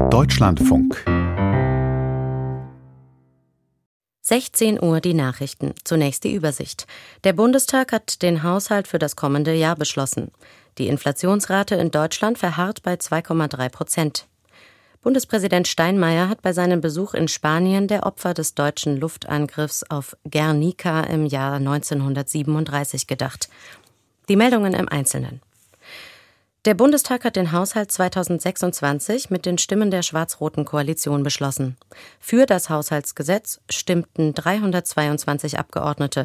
Deutschlandfunk. 16 Uhr die Nachrichten. Zunächst die Übersicht. Der Bundestag hat den Haushalt für das kommende Jahr beschlossen. Die Inflationsrate in Deutschland verharrt bei 2,3%. Bundespräsident Steinmeier hat bei seinem Besuch in Spanien der Opfer des deutschen Luftangriffs auf Guernica im Jahr 1937 gedacht. Die Meldungen im Einzelnen. Der Bundestag hat den Haushalt 2026 mit den Stimmen der schwarz-roten Koalition beschlossen. Für das Haushaltsgesetz stimmten 322 Abgeordnete,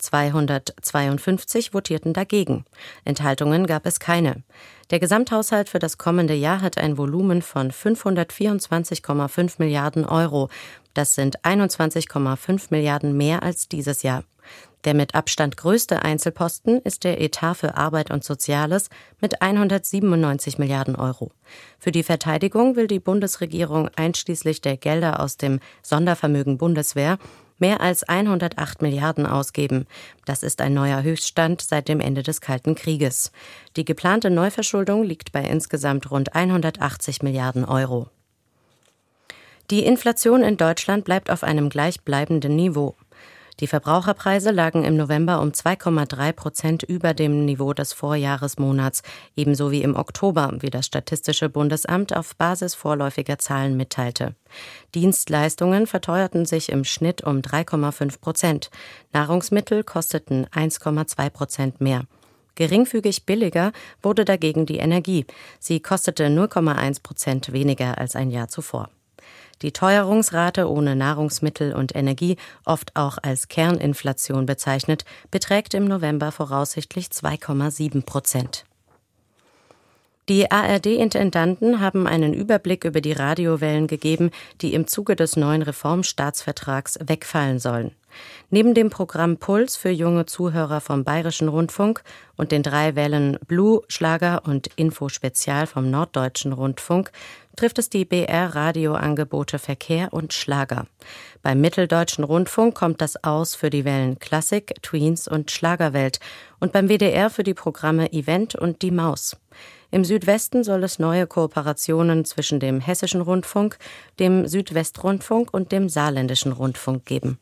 252 votierten dagegen. Enthaltungen gab es keine. Der Gesamthaushalt für das kommende Jahr hat ein Volumen von 524,5 Milliarden Euro. Das sind 21,5 Milliarden mehr als dieses Jahr. Der mit Abstand größte Einzelposten ist der Etat für Arbeit und Soziales mit 197 Milliarden Euro. Für die Verteidigung will die Bundesregierung einschließlich der Gelder aus dem Sondervermögen Bundeswehr mehr als 108 Milliarden ausgeben. Das ist ein neuer Höchststand seit dem Ende des Kalten Krieges. Die geplante Neuverschuldung liegt bei insgesamt rund 180 Milliarden Euro. Die Inflation in Deutschland bleibt auf einem gleichbleibenden Niveau. Die Verbraucherpreise lagen im November um 2,3% über dem Niveau des Vorjahresmonats, ebenso wie im Oktober, wie das Statistische Bundesamt auf Basis vorläufiger Zahlen mitteilte. Dienstleistungen verteuerten sich im Schnitt um 3,5%. Nahrungsmittel kosteten 1,2% mehr. Geringfügig billiger wurde dagegen die Energie. Sie kostete 0,1% weniger als ein Jahr zuvor. Die Teuerungsrate ohne Nahrungsmittel und Energie, oft auch als Kerninflation bezeichnet, beträgt im November voraussichtlich 2,7%. Die ARD-Intendanten haben einen Überblick über die Radiowellen gegeben, die im Zuge des neuen Reformstaatsvertrags wegfallen sollen. Neben dem Programm Puls für junge Zuhörer vom Bayerischen Rundfunk und den 3 Wellen Blue, Schlager und Info Spezial vom Norddeutschen Rundfunk trifft es die BR-Radioangebote Verkehr und Schlager. Beim Mitteldeutschen Rundfunk kommt das aus für die Wellen Klassik, Tweens und Schlagerwelt und beim WDR für die Programme Event und Die Maus. Im Südwesten soll es neue Kooperationen zwischen dem Hessischen Rundfunk, dem Südwestrundfunk und dem Saarländischen Rundfunk geben.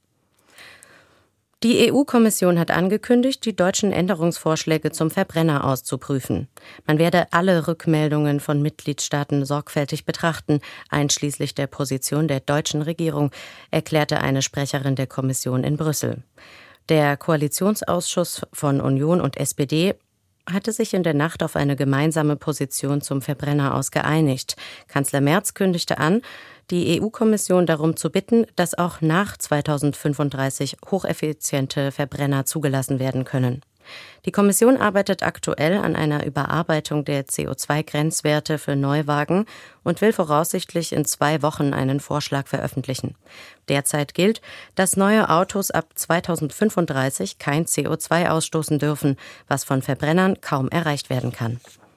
Die EU-Kommission hat angekündigt, die deutschen Änderungsvorschläge zum Verbrenner auszuprüfen. Man werde alle Rückmeldungen von Mitgliedstaaten sorgfältig betrachten, einschließlich der Position der deutschen Regierung, erklärte eine Sprecherin der Kommission in Brüssel. Der Koalitionsausschuss von Union und SPD hatte sich in der Nacht auf eine gemeinsame Position zum Verbrenner geeinigt. Kanzler Merz kündigte an, die EU-Kommission darum zu bitten, dass auch nach 2035 hocheffiziente Verbrenner zugelassen werden können. Die Kommission arbeitet aktuell an einer Überarbeitung der CO2-Grenzwerte für Neuwagen und will voraussichtlich in 2 Wochen einen Vorschlag veröffentlichen. Derzeit gilt, dass neue Autos ab 2035 kein CO2 ausstoßen dürfen, was von Verbrennern kaum erreicht werden kann.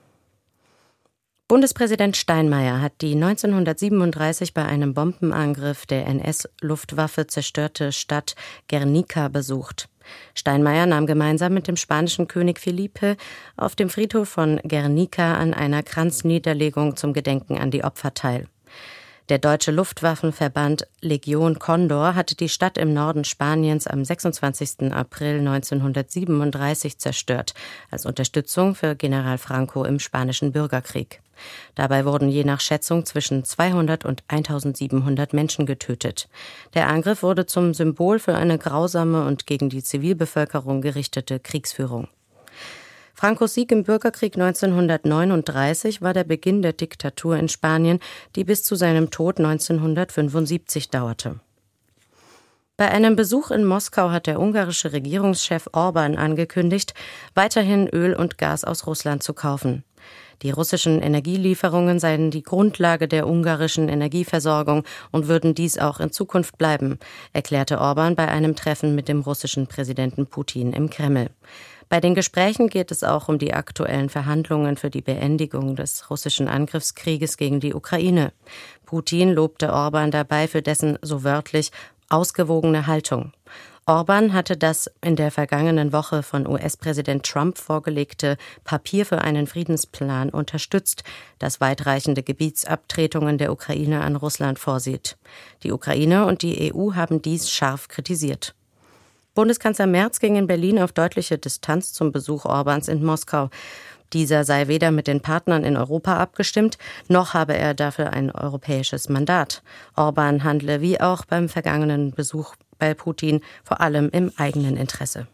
Bundespräsident Steinmeier hat die 1937 bei einem Bombenangriff der NS-Luftwaffe zerstörte Stadt Guernica besucht. Steinmeier nahm gemeinsam mit dem spanischen König Felipe auf dem Friedhof von Guernica an einer Kranzniederlegung zum Gedenken an die Opfer teil. Der deutsche Luftwaffenverband Legion Condor hatte die Stadt im Norden Spaniens am 26. April 1937 zerstört, als Unterstützung für General Franco im Spanischen Bürgerkrieg. Dabei wurden je nach Schätzung zwischen 200 und 1700 Menschen getötet. Der Angriff wurde zum Symbol für eine grausame und gegen die Zivilbevölkerung gerichtete Kriegsführung. Francos Sieg im Bürgerkrieg 1939 war der Beginn der Diktatur in Spanien, die bis zu seinem Tod 1975 dauerte. Bei einem Besuch in Moskau hat der ungarische Regierungschef Orban angekündigt, weiterhin Öl und Gas aus Russland zu kaufen. Die russischen Energielieferungen seien die Grundlage der ungarischen Energieversorgung und würden dies auch in Zukunft bleiben, erklärte Orban bei einem Treffen mit dem russischen Präsidenten Putin im Kreml. Bei den Gesprächen geht es auch um die aktuellen Verhandlungen für die Beendigung des russischen Angriffskrieges gegen die Ukraine. Putin lobte Orban dabei für dessen, so wörtlich, ausgewogene Haltung. Orbán hatte das in der vergangenen Woche von US-Präsident Trump vorgelegte Papier für einen Friedensplan unterstützt, das weitreichende Gebietsabtretungen der Ukraine an Russland vorsieht. Die Ukraine und die EU haben dies scharf kritisiert. Bundeskanzler Merz ging in Berlin auf deutliche Distanz zum Besuch Orbáns in Moskau. Dieser sei weder mit den Partnern in Europa abgestimmt, noch habe er dafür ein europäisches Mandat. Orbán handle wie auch beim vergangenen Besuch bei Putin vor allem im eigenen Interesse.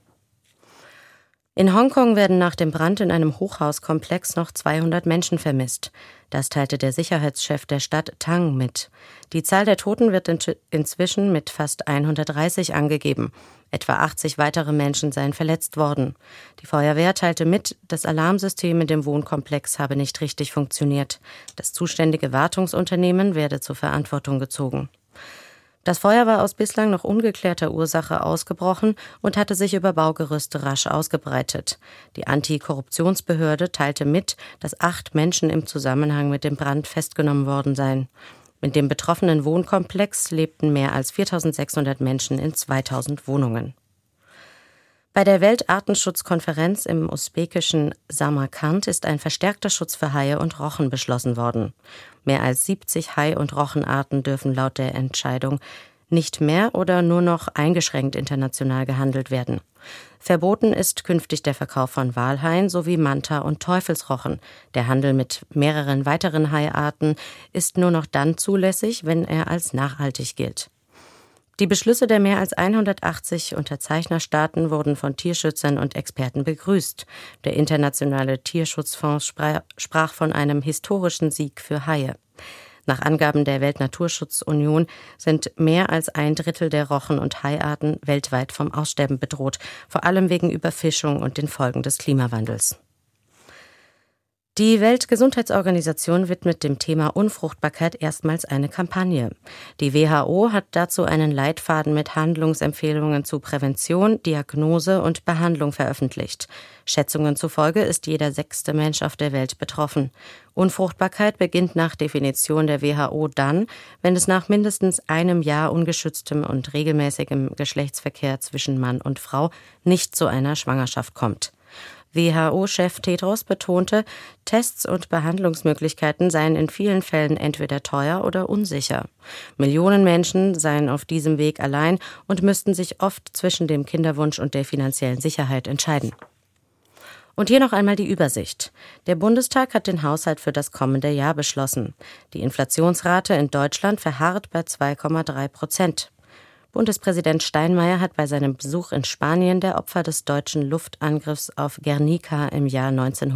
In Hongkong werden nach dem Brand in einem Hochhauskomplex noch 200 Menschen vermisst. Das teilte der Sicherheitschef der Stadt Tang mit. Die Zahl der Toten wird inzwischen mit fast 130 angegeben. Etwa 80 weitere Menschen seien verletzt worden. Die Feuerwehr teilte mit, das Alarmsystem in dem Wohnkomplex habe nicht richtig funktioniert. Das zuständige Wartungsunternehmen werde zur Verantwortung gezogen. Das Feuer war aus bislang noch ungeklärter Ursache ausgebrochen und hatte sich über Baugerüste rasch ausgebreitet. Die Antikorruptionsbehörde teilte mit, dass 8 Menschen im Zusammenhang mit dem Brand festgenommen worden seien. In dem betroffenen Wohnkomplex lebten mehr als 4.600 Menschen in 2.000 Wohnungen. Bei der Weltartenschutzkonferenz im usbekischen Samarkand ist ein verstärkter Schutz für Haie und Rochen beschlossen worden. Mehr als 70 Hai- und Rochenarten dürfen laut der Entscheidung nicht mehr oder nur noch eingeschränkt international gehandelt werden. Verboten ist künftig der Verkauf von Walhaien sowie Manta- und Teufelsrochen. Der Handel mit mehreren weiteren Haiarten ist nur noch dann zulässig, wenn er als nachhaltig gilt. Die Beschlüsse der mehr als 180 Unterzeichnerstaaten wurden von Tierschützern und Experten begrüßt. Der Internationale Tierschutzfonds sprach von einem historischen Sieg für Haie. Nach Angaben der Weltnaturschutzunion sind mehr als 1/3 der Rochen- und Haiarten weltweit vom Aussterben bedroht, vor allem wegen Überfischung und den Folgen des Klimawandels. Die Weltgesundheitsorganisation widmet dem Thema Unfruchtbarkeit erstmals eine Kampagne. Die WHO hat dazu einen Leitfaden mit Handlungsempfehlungen zu Prävention, Diagnose und Behandlung veröffentlicht. Schätzungen zufolge ist jeder 6. Mensch auf der Welt betroffen. Unfruchtbarkeit beginnt nach Definition der WHO dann, wenn es nach mindestens einem Jahr ungeschütztem und regelmäßigem Geschlechtsverkehr zwischen Mann und Frau nicht zu einer Schwangerschaft kommt. WHO-Chef Tedros betonte, Tests und Behandlungsmöglichkeiten seien in vielen Fällen entweder teuer oder unsicher. Millionen Menschen seien auf diesem Weg allein und müssten sich oft zwischen dem Kinderwunsch und der finanziellen Sicherheit entscheiden. Und hier noch einmal die Übersicht. Der Bundestag hat den Haushalt für das kommende Jahr beschlossen. Die Inflationsrate in Deutschland verharrt bei 2,3%. Bundespräsident Steinmeier hat bei seinem Besuch in Spanien der Opfer des deutschen Luftangriffs auf Guernica im Jahr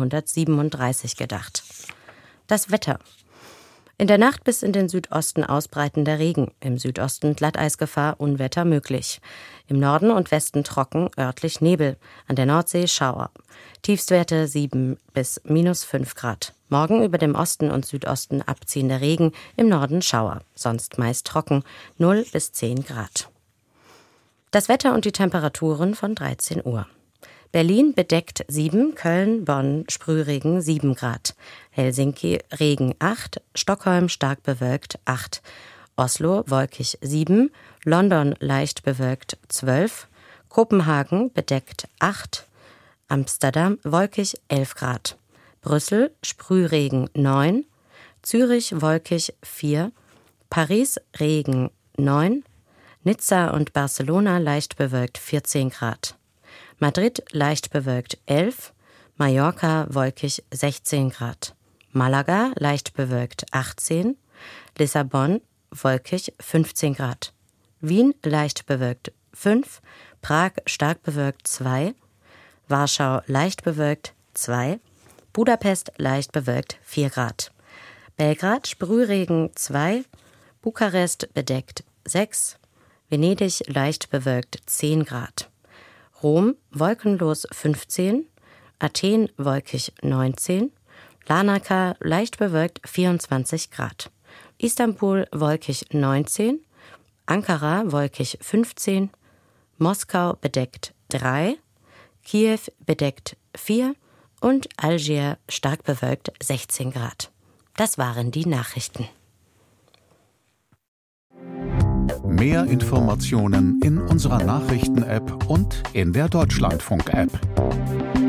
1937 gedacht. Das Wetter. In der Nacht bis in den Südosten ausbreitender Regen, im Südosten Glatteisgefahr, Unwetter möglich. Im Norden und Westen trocken, örtlich Nebel, an der Nordsee Schauer. Tiefstwerte 7 bis -5 Grad. Morgen über dem Osten und Südosten abziehender Regen, im Norden Schauer, sonst meist trocken, 0 bis 10 Grad. Das Wetter und die Temperaturen von 13 Uhr. Berlin bedeckt 7, Köln, Bonn, Sprühregen 7 Grad. Helsinki Regen 8, Stockholm stark bewölkt 8. Oslo wolkig 7, London leicht bewölkt 12, Kopenhagen bedeckt 8, Amsterdam wolkig 11 Grad. Brüssel Sprühregen 9, Zürich wolkig 4, Paris Regen 9, Nizza und Barcelona leicht bewölkt 14 Grad. Madrid leicht bewölkt 11, Mallorca wolkig 16 Grad. Malaga leicht bewölkt 18, Lissabon wolkig 15 Grad. Wien leicht bewölkt 5, Prag stark bewölkt 2, Warschau leicht bewölkt 2, Budapest leicht bewölkt 4 Grad. Belgrad Sprühregen 2, Bukarest bedeckt 6, Venedig leicht bewölkt 10 Grad. Rom wolkenlos 15, Athen wolkig 19, Larnaca leicht bewölkt 24 Grad. Istanbul wolkig 19, Ankara wolkig 15, Moskau bedeckt 3, Kiew bedeckt 4 und Algier stark bewölkt 16 Grad. Das waren die Nachrichten. Mehr Informationen in unserer Nachrichten-App und in der Deutschlandfunk-App.